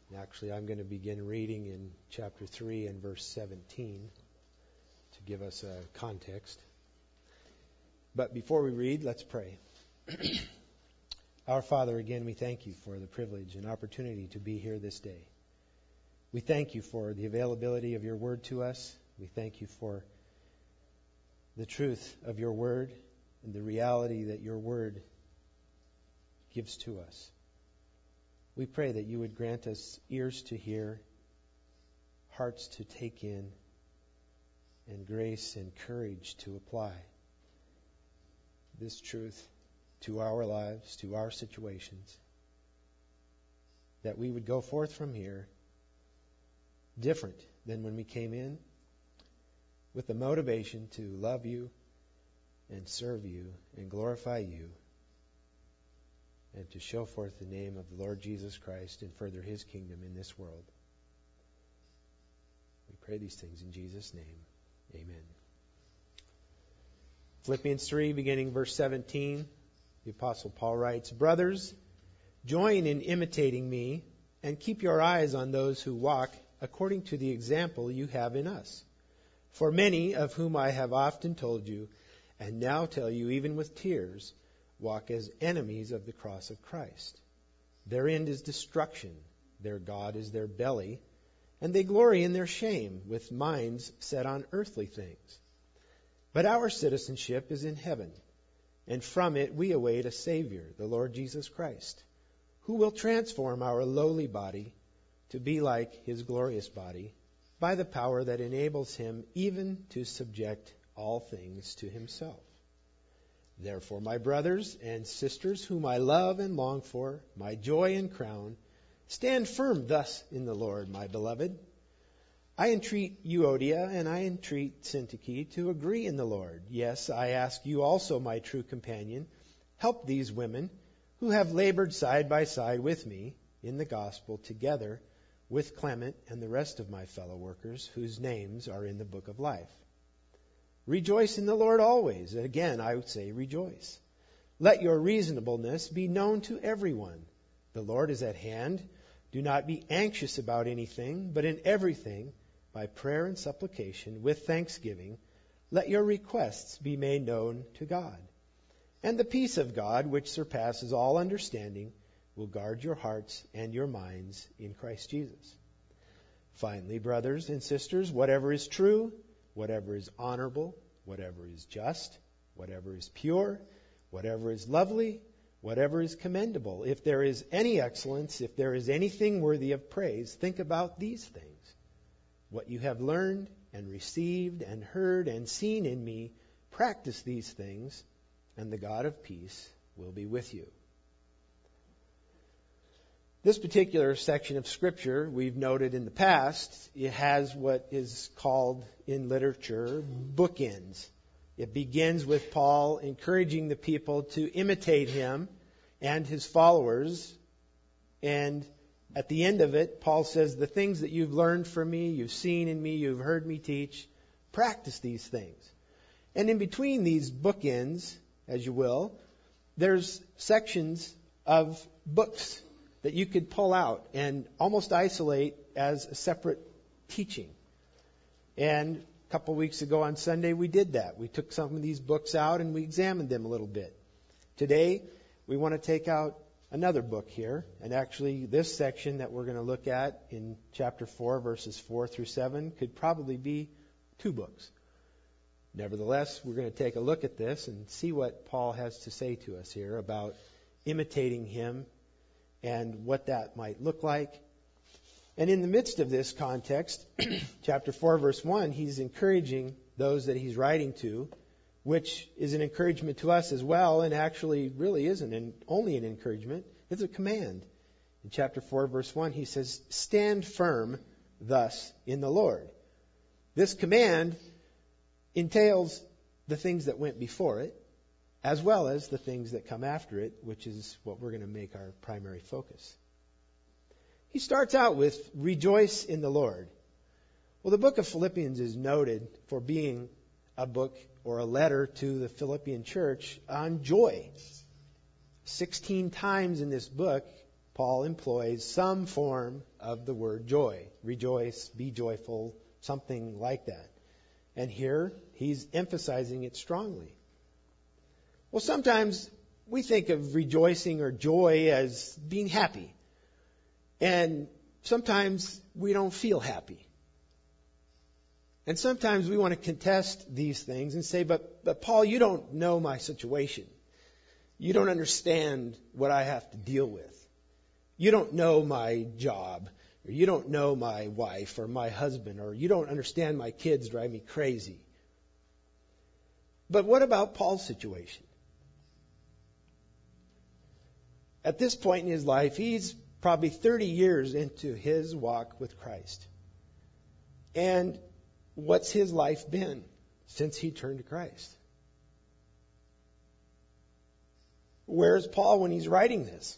Actually, I'm going to begin reading in chapter 3 and verse 17 to give us a context. But before we read, let's pray. Our Father, again, we thank you for the privilege and opportunity to be here this day. We thank you for the availability of your word to us. We thank you for the truth of your word and the reality that your word gives to us. We pray that you would grant us ears to hear, hearts to take in, and grace and courage to apply this truth to our lives, to our situations, that we would go forth from here different than when we came in, with the motivation to love you and serve you and glorify you, and to show forth the name of the Lord Jesus Christ and further his kingdom in this world. We pray these things in Jesus' name. Amen. Philippians 3, beginning verse 17, the Apostle Paul writes, "Brothers, join in imitating me and keep your eyes on those who walk according to the example you have in us. For many, of whom I have often told you, and now tell you even with tears, walk as enemies of the cross of Christ. Their end is destruction, their God is their belly, and they glory in their shame, with minds set on earthly things. But our citizenship is in heaven, and from it we await a Savior, the Lord Jesus Christ, who will transform our lowly body to be like his glorious body, by the power that enables him even to subject all things to himself. Therefore, my brothers and sisters, whom I love and long for, my joy and crown, stand firm thus in the Lord, my beloved. I entreat Euodia and I entreat Syntyche to agree in the Lord. Yes, I ask you also, my true companion, help these women who have labored side by side with me in the gospel, together with Clement and the rest of my fellow workers, whose names are in the book of life. Rejoice in the Lord always. Again, I would say rejoice. Let your reasonableness be known to everyone. The Lord is at hand. Do not be anxious about anything, but in everything, by prayer and supplication, with thanksgiving, let your requests be made known to God. And the peace of God, which surpasses all understanding, will guard your hearts and your minds in Christ Jesus. Finally, brothers and sisters, whatever is true, whatever is honorable, whatever is just, whatever is pure, whatever is lovely, whatever is commendable, if there is any excellence, if there is anything worthy of praise, think about these things. What you have learned and received and heard and seen in me, practice these things, and the God of peace will be with you." This particular section of Scripture, we've noted in the past, it has what is called in literature bookends. It begins with Paul encouraging the people to imitate him and his followers. And at the end of it, Paul says, the things that you've learned from me, you've seen in me, you've heard me teach, practice these things. And in between these bookends, as you will, there's sections of books that you could pull out and almost isolate as a separate teaching. And a couple weeks ago on Sunday, we did that. We took some of these books out and we examined them a little bit. Today, we want to take out another book here. And actually, this section that we're going to look at in chapter 4, verses 4 through 7, could probably be 2 books. Nevertheless, we're going to take a look at this and see what Paul has to say to us here about imitating him and what that might look like. And in the midst of this context, chapter 4, verse 1, he's encouraging those that he's writing to, which is an encouragement to us as well, and actually really isn't only an encouragement, it's a command. In chapter 4, verse 1, he says, "Stand firm thus in the Lord." This command entails the things that went before it, as well as the things that come after it, which is what we're going to make our primary focus. He starts out with, "Rejoice in the Lord." Well, the book of Philippians is noted for being a book or a letter to the Philippian church on joy. 16 times in this book, Paul employs some form of the word joy. Rejoice, be joyful, something like that. And here he's emphasizing it strongly. Well, sometimes we think of rejoicing or joy as being happy. And sometimes we don't feel happy. And sometimes we want to contest these things and say, but Paul, you don't know my situation. You don't understand what I have to deal with. You don't know my job, or you don't know my wife or my husband, or you don't understand my kids drive me crazy. But what about Paul's situation? At this point in his life, he's probably 30 years into his walk with Christ. And what's his life been since he turned to Christ? Where's Paul when he's writing this?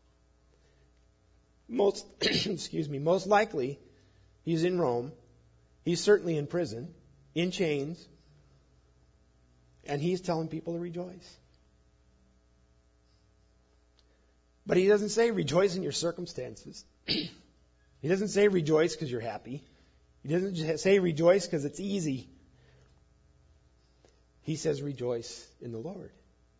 Most likely, he's in Rome. He's certainly in prison, in chains, and he's telling people to rejoice. But he doesn't say rejoice in your circumstances. He doesn't say rejoice because you're happy. He doesn't say rejoice because it's easy. He says rejoice in the Lord.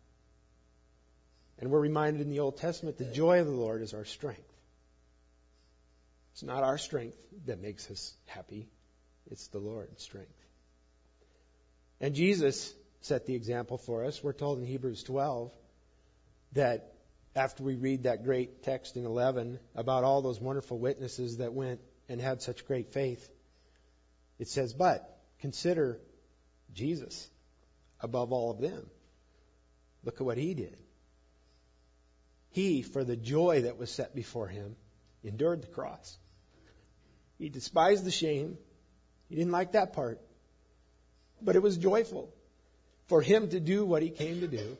And we're reminded in the Old Testament, the joy of the Lord is our strength. It's not our strength that makes us happy. It's the Lord's strength. And Jesus set the example for us. We're told in Hebrews 12 that after we read that great text in 11 about all those wonderful witnesses that went and had such great faith, it says, but consider Jesus above all of them. Look at what he did. He, for the joy that was set before him, endured the cross. He despised the shame. He didn't like that part. But it was joyful for him to do what he came to do.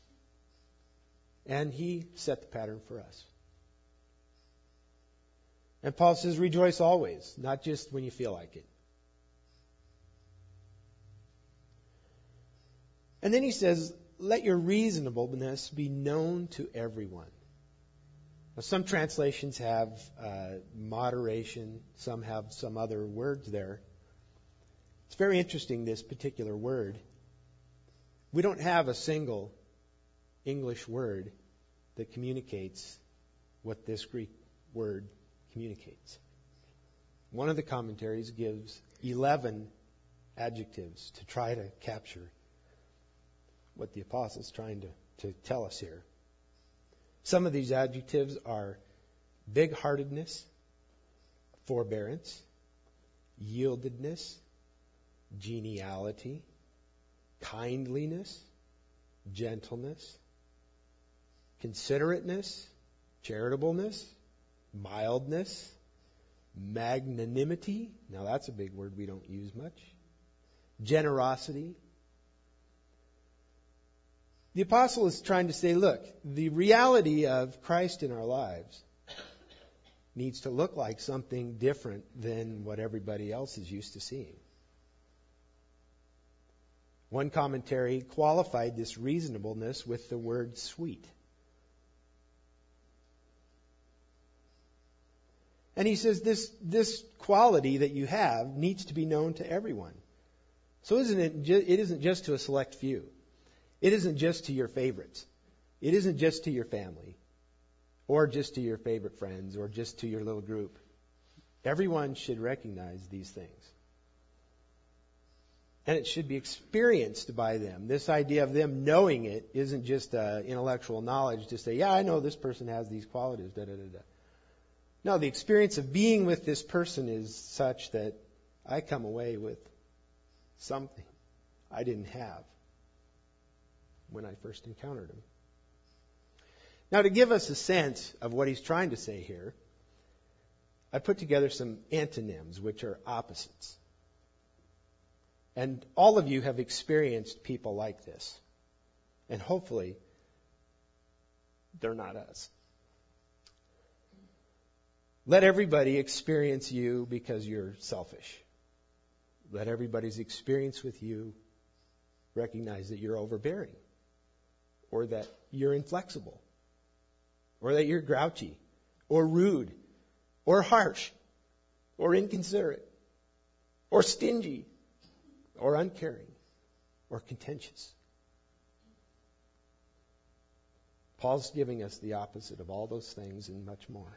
And he set the pattern for us. And Paul says, rejoice always, not just when you feel like it. And then he says, let your reasonableness be known to everyone. Now, some translations have moderation. Some have some other words there. It's very interesting, this particular word. We don't have a single English word that communicates what this Greek word communicates. One of the commentaries gives 11 adjectives to try to capture what the apostle's trying to tell us here. Some of these adjectives are big-heartedness, forbearance, yieldedness, geniality, kindliness, gentleness, considerateness, charitableness, mildness, magnanimity. Now that's a big word we don't use much. Generosity. The apostle is trying to say, look, the reality of Christ in our lives needs to look like something different than what everybody else is used to seeing. One commentary qualified this reasonableness with the word sweet. And he says this quality that you have needs to be known to everyone. So it isn't just to a select few. It isn't just to your favorites. It isn't just to your family, or just to your favorite friends, or just to your little group. Everyone should recognize these things. And it should be experienced by them. This idea of them knowing it isn't just intellectual knowledge to say, yeah, I know this person has these qualities, da-da-da-da. No, the experience of being with this person is such that I come away with something I didn't have when I first encountered him. Now, to give us a sense of what he's trying to say here, I put together some antonyms, which are opposites. And all of you have experienced people like this. And hopefully, they're not us. Let everybody experience you because you're selfish. Let everybody's experience with you recognize that you're overbearing, or that you're inflexible, or that you're grouchy, or rude or harsh or inconsiderate or stingy or uncaring or contentious. Paul's giving us the opposite of all those things and much more.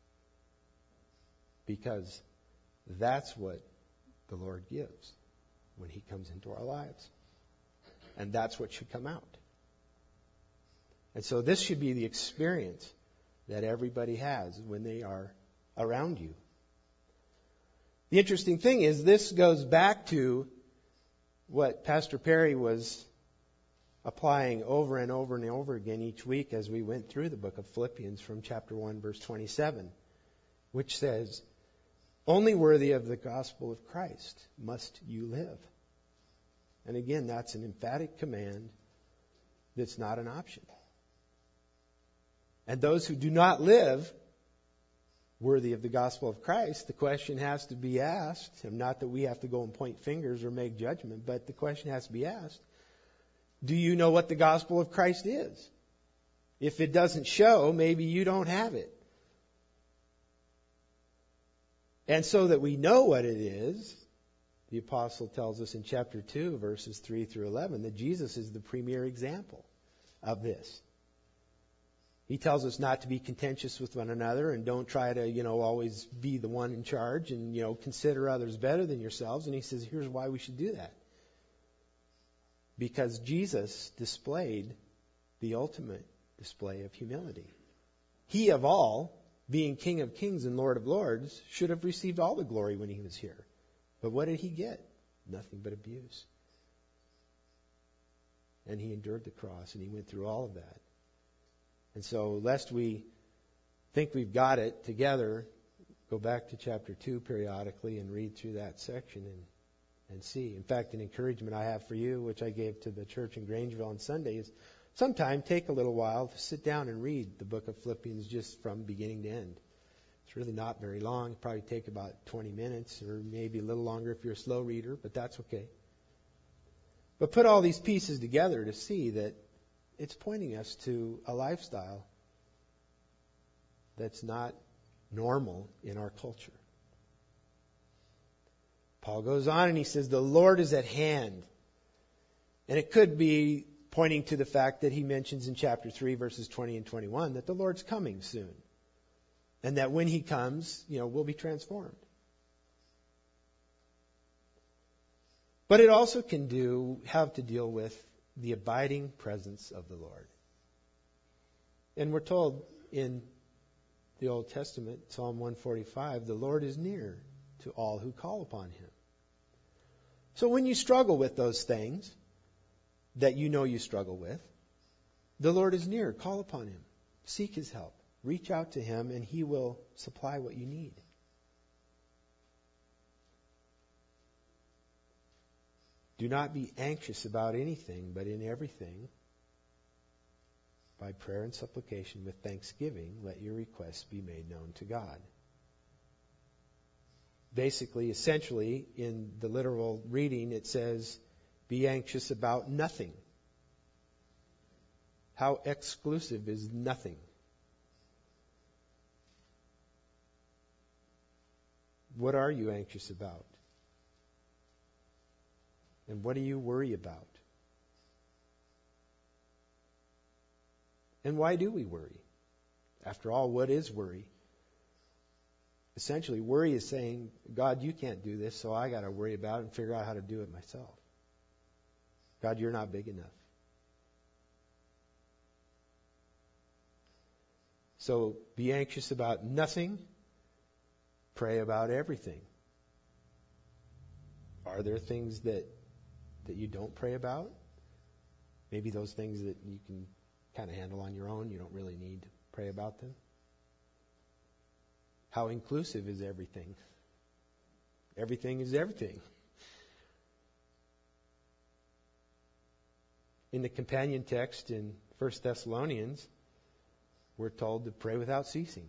Because that's what the Lord gives when He comes into our lives. And that's what should come out. And so this should be the experience that everybody has when they are around you. The interesting thing is this goes back to what Pastor Perry was applying over and over and over again each week as we went through the book of Philippians from chapter 1, verse 27, which says, "Only worthy of the gospel of Christ must you live." And again, that's an emphatic command that's not an option. And those who do not live worthy of the gospel of Christ, the question has to be asked, and not that we have to go and point fingers or make judgment, but the question has to be asked, do you know what the gospel of Christ is? If it doesn't show, maybe you don't have it. And so that we know what it is, the apostle tells us in chapter 2, verses 3 through 11, that Jesus is the premier example of this. He tells us not to be contentious with one another and don't try to, always be the one in charge and, consider others better than yourselves. And he says, here's why we should do that. Because Jesus displayed the ultimate display of humility. He of all, being King of Kings and Lord of Lords, should have received all the glory when He was here. But what did He get? Nothing but abuse. And He endured the cross and He went through all of that. And so, lest we think we've got it together, go back to chapter 2 periodically and read through that section and see. In fact, an encouragement I have for you, which I gave to the church in Grangeville on Sunday, is sometime take a little while to sit down and read the book of Philippians just from beginning to end. It's really not very long. It'll probably take about 20 minutes or maybe a little longer if you're a slow reader, but that's okay. But put all these pieces together to see that it's pointing us to a lifestyle that's not normal in our culture. Paul goes on and he says, the Lord is at hand. And it could be pointing to the fact that he mentions in chapter 3, verses 20 and 21, that the Lord's coming soon. And that when He comes, we'll be transformed. But it also can have to deal with the abiding presence of the Lord. And we're told in the Old Testament, Psalm 145, the Lord is near to all who call upon Him. So when you struggle with those things that you struggle with, the Lord is near. Call upon Him. Seek His help. Reach out to Him and He will supply what you need. Do not be anxious about anything, but in everything, by prayer and supplication with thanksgiving, let your requests be made known to God. Basically, essentially, in the literal reading, it says, be anxious about nothing. How exclusive is nothing? What are you anxious about? And what do you worry about? And why do we worry? After all, what is worry? Essentially, worry is saying, God, you can't do this, so I got to worry about it and figure out how to do it myself. God, you're not big enough. So be anxious about nothing. Pray about everything. Are there things that you don't pray about? Maybe those things that you can kind of handle on your own. You don't really need to pray about them. How inclusive is everything? Everything is everything. In the companion text in 1 Thessalonians, we're told to pray without ceasing.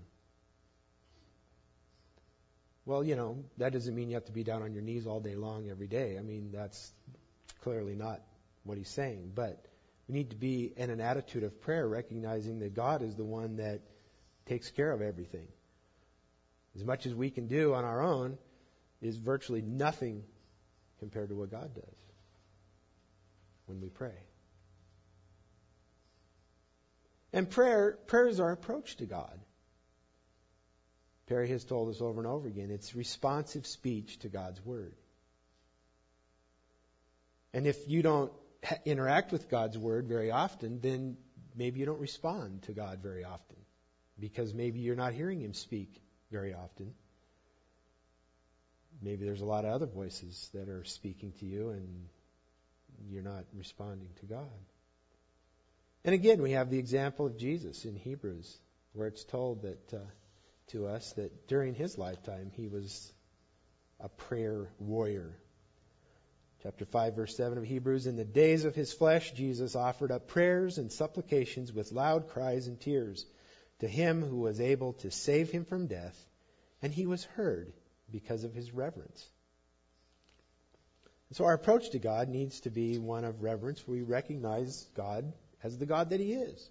Well, that doesn't mean you have to be down on your knees all day long every day. I mean, that's clearly not what he's saying. But we need to be in an attitude of prayer, recognizing that God is the one that takes care of everything. As much as we can do on our own is virtually nothing compared to what God does when we pray. And prayer is our approach to God. Perry has told us over and over again, it's responsive speech to God's Word. And if you don't interact with God's Word very often, then maybe you don't respond to God very often. Because maybe you're not hearing Him speak very often. Maybe there's a lot of other voices that are speaking to you and you're not responding to God. And again, we have the example of Jesus in Hebrews, where it's told that to us that during His lifetime He was a prayer warrior. Chapter 5, verse 7 of Hebrews, in the days of His flesh, Jesus offered up prayers and supplications with loud cries and tears to Him who was able to save Him from death, and He was heard because of His reverence. And so our approach to God needs to be one of reverence, where we recognize God as the God that He is.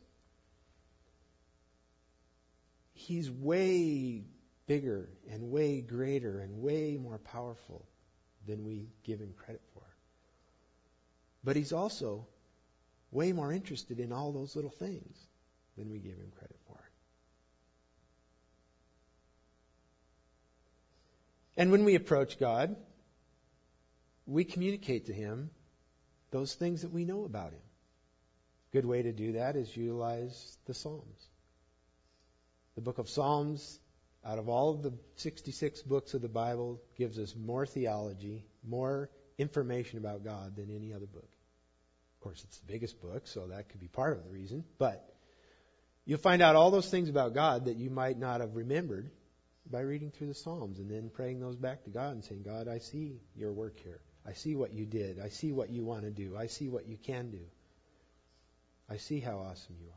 He's way bigger and way greater and way more powerful than we give Him credit for. But He's also way more interested in all those little things than we give Him credit for. And when we approach God, we communicate to Him those things that we know about Him. A good way to do that is utilize the Psalms. The book of Psalms, out of all of the 66 books of the Bible, gives us more theology, more information about God than any other book. Of course, it's the biggest book, so that could be part of the reason. But you'll find out all those things about God that you might not have remembered by reading through the Psalms and then praying those back to God and saying, God, I see your work here. I see what you did. I see what you want to do. I see what you can do. I see how awesome you are.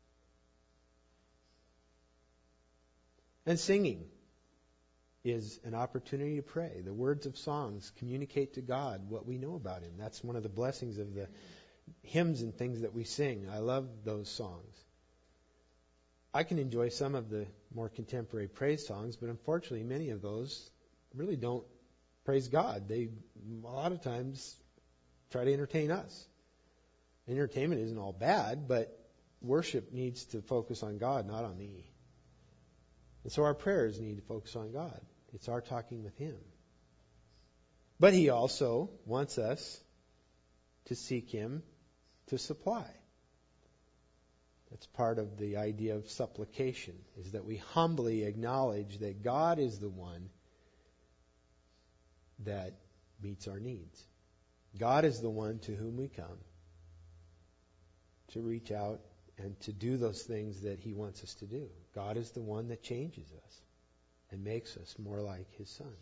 And singing is an opportunity to pray. The words of songs communicate to God what we know about Him. That's one of the blessings of the hymns and things that we sing. I love those songs. I can enjoy some of the more contemporary praise songs, but unfortunately many of those really don't praise God. They, a lot of times, try to entertain us. Entertainment isn't all bad, but worship needs to focus on God, not on me. And so our prayers need to focus on God. It's our talking with Him. But He also wants us to seek Him to supply. That's part of the idea of supplication, is that we humbly acknowledge that God is the one that meets our needs. God is the one to whom we come to reach out and to do those things that He wants us to do. God is the one that changes us and makes us more like His Son.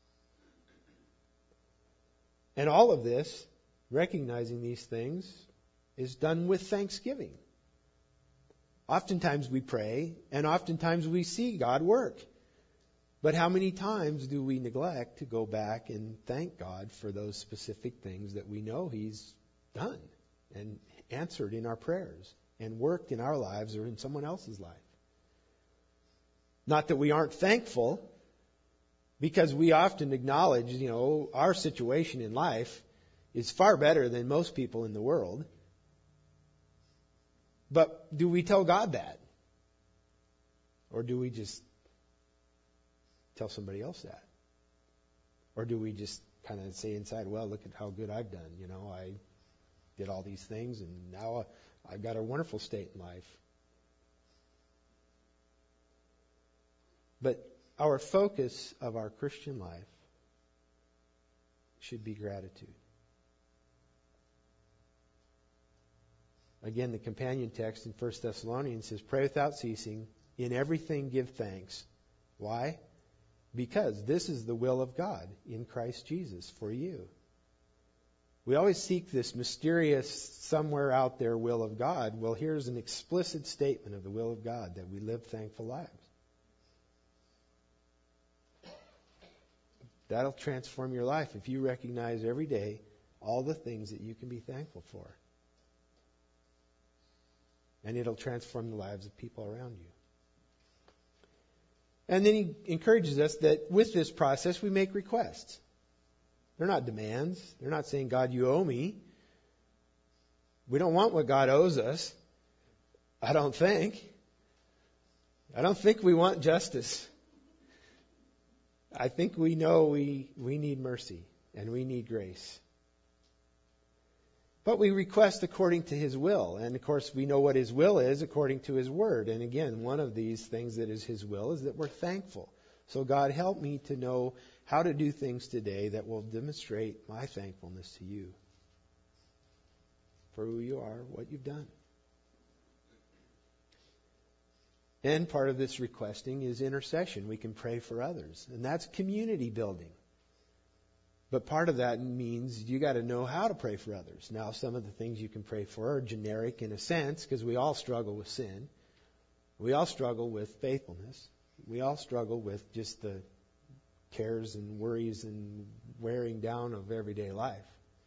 And all of this, recognizing these things, is done with thanksgiving. Oftentimes we pray, and oftentimes we see God work. But how many times do we neglect to go back and thank God for those specific things that we know He's done and answered in our prayers and worked in our lives or in someone else's life? Not that we aren't thankful, because we often acknowledge, our situation in life is far better than most people in the world. But do we tell God that? Or do we just tell somebody else that? Or do we just kind of say inside, well, look at how good I've done. I did all these things and now I've got a wonderful state in life. But our focus of our Christian life should be gratitude. Again, the companion text in 1 Thessalonians says, pray without ceasing, in everything give thanks. Why? Because this is the will of God in Christ Jesus for you. We always seek this mysterious, somewhere out there will of God. Well, here's an explicit statement of the will of God, that we live thankful lives. That'll transform your life if you recognize every day all the things that you can be thankful for. And it'll transform the lives of people around you. And then he encourages us that with this process we make requests. They're not demands. They're not saying, God, you owe me. We don't want what God owes us. I don't think. I don't think we want justice. I think we know we need mercy and we need grace. But we request according to His will. And of course, we know what His will is according to His Word. And again, one of these things that is His will is that we're thankful. So God, help me to know how to do things today that will demonstrate my thankfulness to you for who you are, what you've done. And part of this requesting is intercession. We can pray for others. And that's community building. But part of that means you got to know how to pray for others. Now, some of the things you can pray for are generic in a sense, because we all struggle with sin. We all struggle with faithfulness. We all struggle with just the cares and worries and wearing down of everyday life.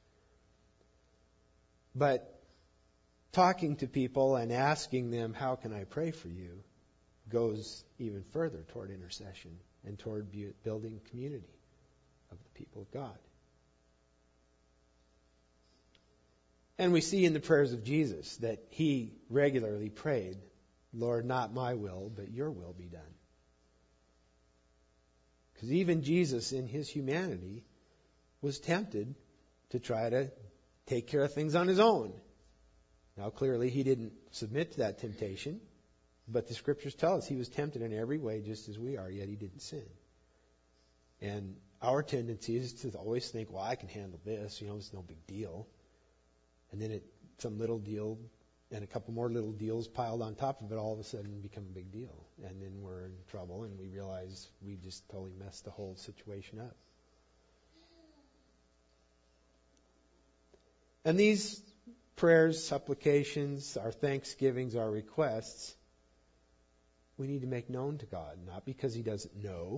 But talking to people and asking them, how can I pray for you, goes even further toward intercession and toward building community of the people of God. And we see in the prayers of Jesus that He regularly prayed, Lord, not my will, but your will be done. Because even Jesus in His humanity was tempted to try to take care of things on His own. Now clearly He didn't submit to that temptation, but the Scriptures tell us He was tempted in every way just as we are, yet He didn't sin. And our tendency is to always think, well, I can handle this, it's no big deal. And then some little deal and a couple more little deals piled on top of it all of a sudden become a big deal. And then we're in trouble and we realize we just totally messed the whole situation up. And these prayers, supplications, our thanksgivings, our requests, we need to make known to God, not because He doesn't know,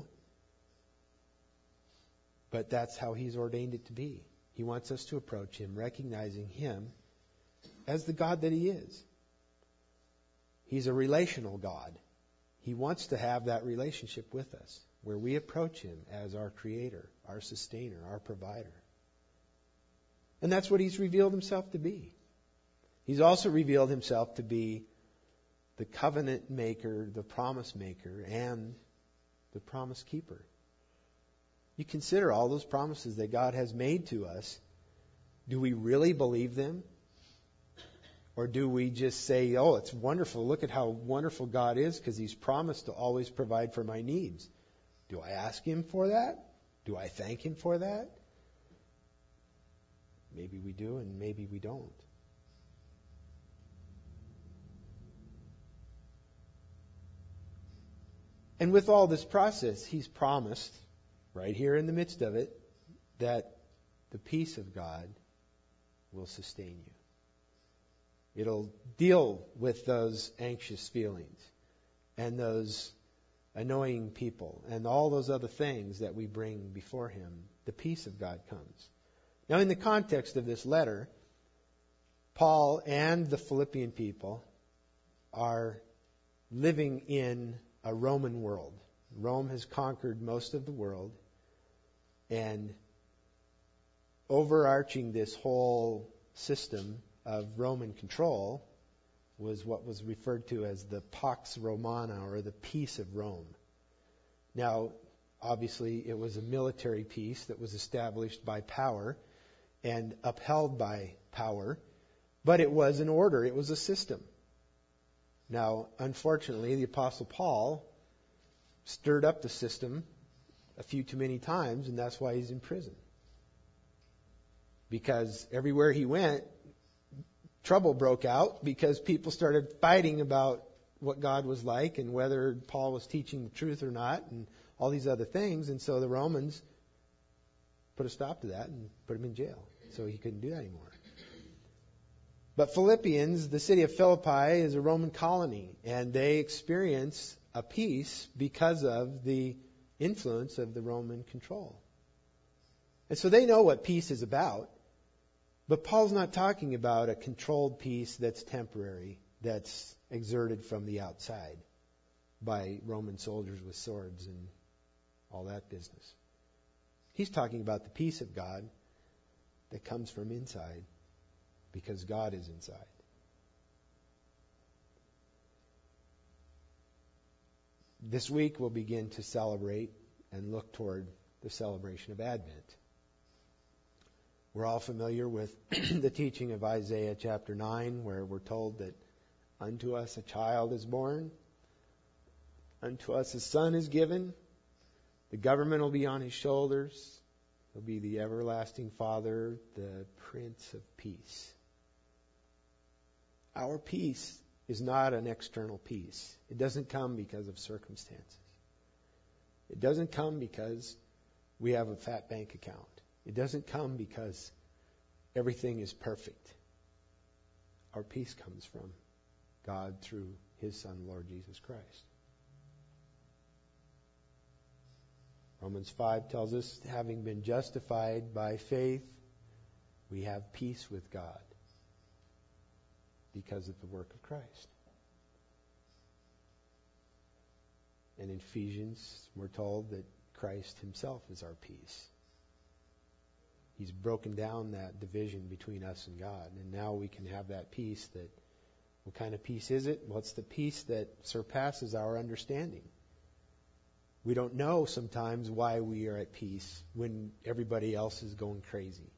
but that's how He's ordained it to be. He wants us to approach Him, recognizing Him as the God that He is. He's a relational God. He wants to have that relationship with us, where we approach Him as our Creator, our Sustainer, our Provider. And that's what He's revealed Himself to be. He's also revealed Himself to be the covenant maker, the promise maker, and the promise keeper. You consider all those promises that God has made to us. Do we really believe them? Or do we just say, oh, it's wonderful. Look at how wonderful God is because He's promised to always provide for my needs. Do I ask Him for that? Do I thank Him for that? Maybe we do and maybe we don't. And with all this process, He's promised, right here in the midst of it, that the peace of God will sustain you. It'll deal with those anxious feelings and those annoying people and all those other things that we bring before Him. The peace of God comes. Now, in the context of this letter, Paul and the Philippian people are living in a Roman world. Rome has conquered most of the world. And overarching this whole system of Roman control was what was referred to as the Pax Romana, or the peace of Rome. Now, obviously, it was a military peace that was established by power and upheld by power, but it was an order, it was a system. Now, unfortunately, the Apostle Paul stirred up the system a few too many times, and that's why he's in prison. Because everywhere he went, trouble broke out because people started fighting about what God was like and whether Paul was teaching the truth or not and all these other things. And so the Romans put a stop to that and put him in jail. So he couldn't do that anymore. But Philippians, the city of Philippi, is a Roman colony, and they experience a peace because of the influence of the Roman control. And so they know what peace is about. But Paul's not talking about a controlled peace that's temporary, that's exerted from the outside. by Roman soldiers with swords and all that business. He's talking about the peace of God that comes from inside because God is inside. This week we'll begin to celebrate and look toward the celebration of Advent. We're all familiar with the teaching of Isaiah chapter 9, where we're told that unto us a child is born, unto us a son is given, the government will be on his shoulders, he'll be the everlasting Father, the Prince of Peace. Our peace is not an external peace. It doesn't come because of circumstances. It doesn't come because we have a fat bank account. It doesn't come because everything is perfect. Our peace comes from God through His Son, Lord Jesus Christ. Romans 5 tells us, having been justified by faith, we have peace with God because of the work of Christ. And in Ephesians, we're told that Christ Himself is our peace. He's broken down that division between us and God. And now we can have that peace that, what kind of peace is it? Well, it's the peace that surpasses our understanding. We don't know sometimes why we are at peace when everybody else is going crazy.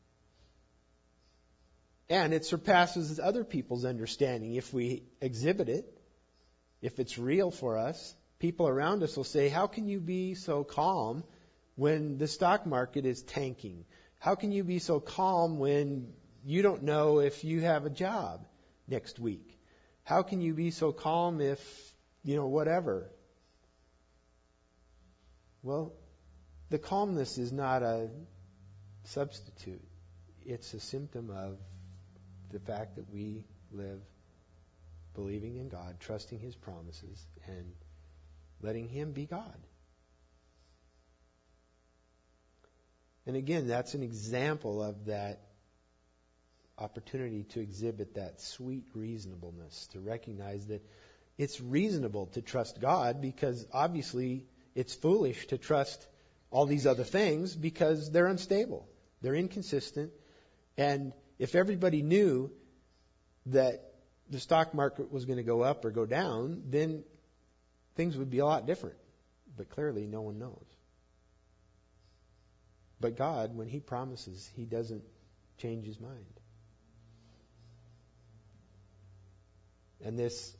And it surpasses other people's understanding if we exhibit it, if it's real for us. People around us will say, how can you be so calm when the stock market is tanking? How can you be so calm when you don't know if you have a job next week? How can you be so calm if, whatever? Well, the calmness is not a substitute. It's a symptom of the fact that we live believing in God, trusting His promises, and letting Him be God. And again, that's an example of that opportunity to exhibit that sweet reasonableness, to recognize that it's reasonable to trust God because obviously it's foolish to trust all these other things because they're unstable, they're inconsistent, and if everybody knew that the stock market was going to go up or go down, then things would be a lot different. But clearly no one knows. But God, when He promises, He doesn't change His mind. And this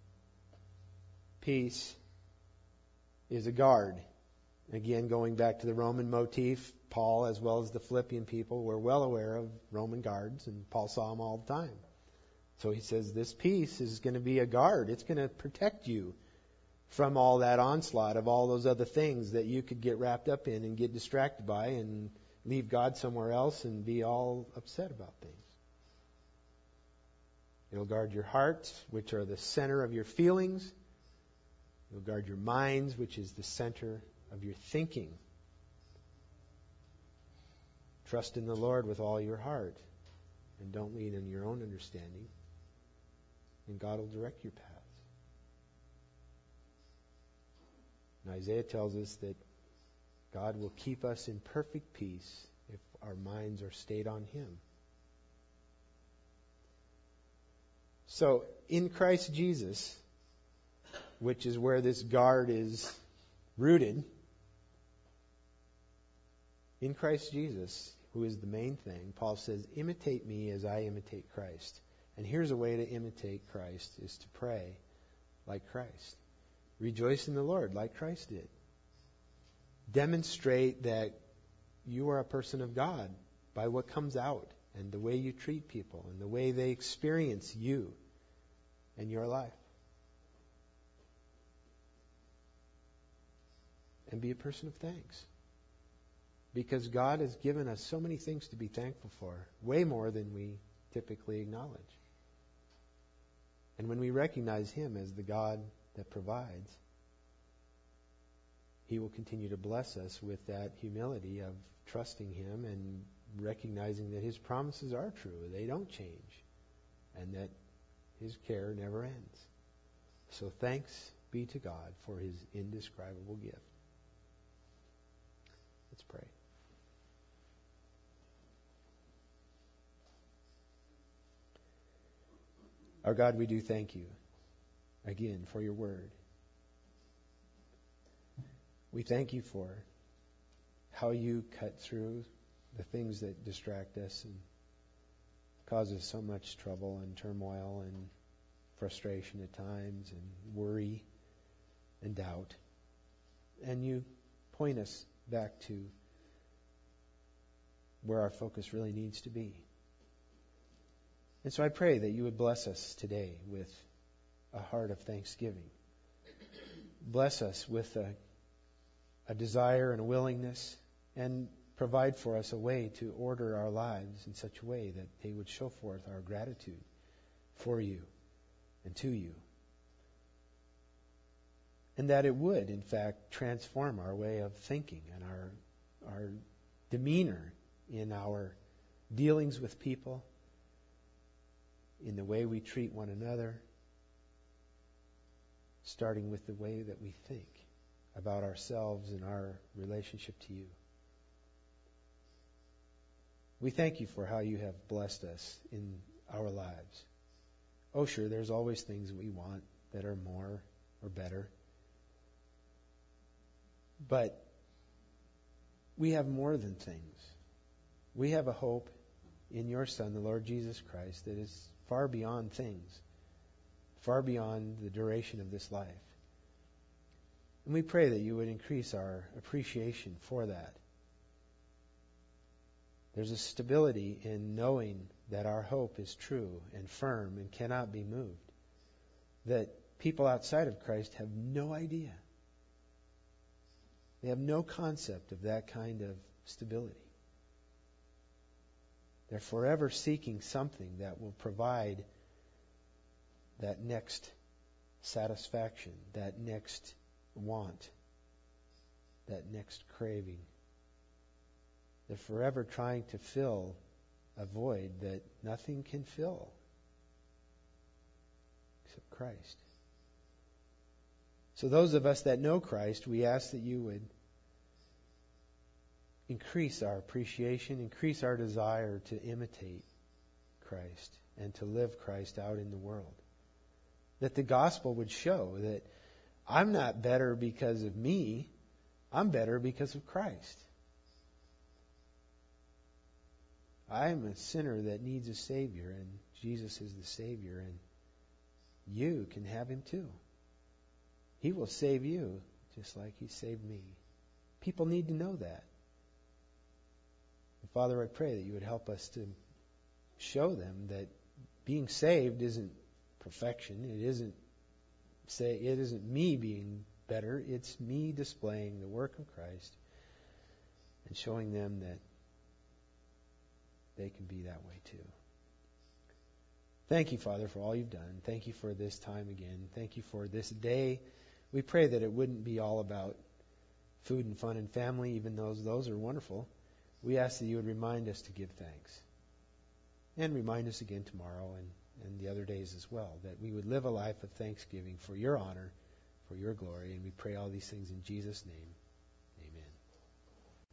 peace is a guard. Again, going back to the Roman motif, Paul, as well as the Philippian people, were well aware of Roman guards, and Paul saw them all the time. So he says this peace is going to be a guard. It's going to protect you from all that onslaught of all those other things that you could get wrapped up in and get distracted by and leave God somewhere else and be all upset about things. It'll guard your hearts, which are the center of your feelings. It'll guard your minds, which is the center of your thinking. Trust in the Lord with all your heart and don't lean on your own understanding, and God will direct your paths. And Isaiah tells us that God will keep us in perfect peace if our minds are stayed on Him. So, in Christ Jesus, which is where this guard is rooted, in Christ Jesus, who is the main thing, Paul says, imitate me as I imitate Christ. And here's a way to imitate Christ, is to pray like Christ. Rejoice in the Lord like Christ did. Demonstrate that you are a person of God by what comes out and the way you treat people and the way they experience you and your life. And be a person of thanks. Because God has given us so many things to be thankful for, way more than we typically acknowledge. And when we recognize Him as the God that provides, He will continue to bless us with that humility of trusting Him and recognizing that His promises are true. They don't change. And that His care never ends. So thanks be to God for his indescribable gift. Let's pray. Our God, we do thank you again for your word. We thank you for how you cut through the things that distract us and cause us so much trouble and turmoil and frustration at times and worry and doubt. And you point us back to where our focus really needs to be. And so I pray that you would bless us today with a heart of thanksgiving. Bless us with a desire and a willingness, and provide for us a way to order our lives in such a way that they would show forth our gratitude for you and to you. And that it would, in fact, transform our way of thinking and our demeanor in our dealings with people, in the way we treat one another, starting with the way that we think about ourselves and our relationship to you. We thank you for how you have blessed us in our lives. Oh, sure, there's always things we want that are more or better. But we have more than things. We have a hope in your Son, the Lord Jesus Christ, that is far beyond things, far beyond the duration of this life. And we pray that you would increase our appreciation for that. There's a stability in knowing that our hope is true and firm and cannot be moved, that people outside of Christ have no idea. They have no concept of that kind of stability. They're forever seeking something that will provide that next satisfaction, that next want, that next craving. They're forever trying to fill a void that nothing can fill except Christ. So those of us that know Christ, we ask that you would increase our appreciation, increase our desire to imitate Christ and to live Christ out in the world. That the gospel would show that I'm not better because of me, I'm better because of Christ. I'm a sinner that needs a Savior, and Jesus is the Savior, and you can have Him too. He will save you just like He saved me. People need to know that. And Father, I pray that you would help us to show them that being saved isn't perfection. It isn't me being better. It's me displaying the work of Christ and showing them that they can be that way too. Thank you, Father, for all you've done. Thank you for this time again. Thank you for this day. We pray that it wouldn't be all about food and fun and family, even though those are wonderful. We ask that you would remind us to give thanks. And remind us again tomorrow and the other days as well, that we would live a life of thanksgiving for your honor, for your glory. And we pray all these things in Jesus' name.